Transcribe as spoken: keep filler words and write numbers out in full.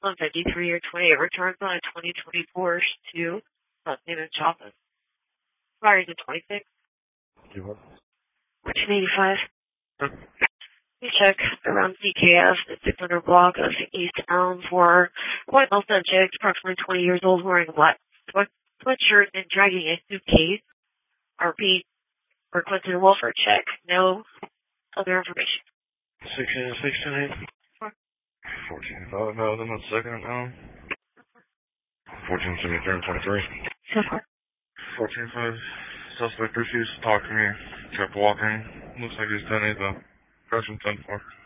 one fifty-three or twenty-eight returns on a twenty twenty Porsche two. Last name is Chopin. Expires in twenty-six. Do what? fourteen eighty-five. Huh? You check around C K F, the six hundred block of East Elm for white male subject, approximately twenty years old, wearing a black sweat sweatshirt and dragging a suitcase. R P requested a welfare check. No other information. sixteen and sixteen. fourteen five thousand a second now. fourteen seventy-three and twenty-three. So far. fourteen five. Suspect refused to talk to me. Kept walking. Looks like he's ten eight though. Crash ten four.